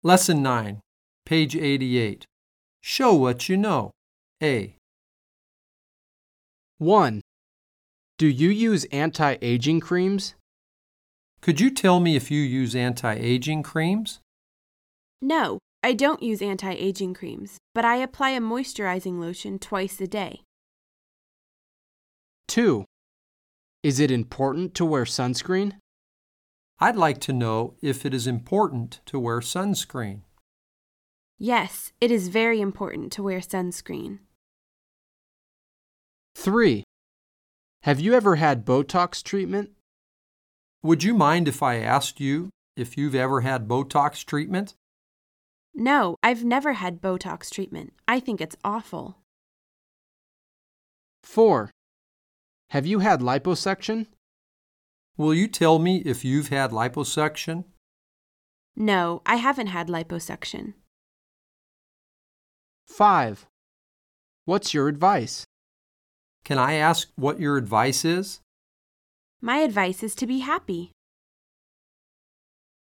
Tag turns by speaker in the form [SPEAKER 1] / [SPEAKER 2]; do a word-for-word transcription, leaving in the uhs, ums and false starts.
[SPEAKER 1] Lesson nine, page eighty-eight. Show what you know. A.
[SPEAKER 2] one. Do you use anti-aging creams?
[SPEAKER 1] Could you tell me if you use anti-aging creams?
[SPEAKER 3] No, I don't use anti-aging creams, but I apply a moisturizing lotion twice a day.
[SPEAKER 2] two. Is it important to wear sunscreen?
[SPEAKER 1] I'd like to know if it is important to wear sunscreen.
[SPEAKER 3] Yes, it is very important to wear sunscreen.
[SPEAKER 2] three. Have you ever had Botox treatment?
[SPEAKER 1] Would you mind if I asked you if you've ever had Botox treatment?
[SPEAKER 3] No, I've never had Botox treatment. I think it's awful.
[SPEAKER 2] four. Have you had liposuction?
[SPEAKER 1] Will you tell me if you've had liposuction?
[SPEAKER 3] No, I haven't had liposuction.
[SPEAKER 2] five. What's your advice?
[SPEAKER 1] Can I ask what your advice is?
[SPEAKER 3] My advice is to be happy.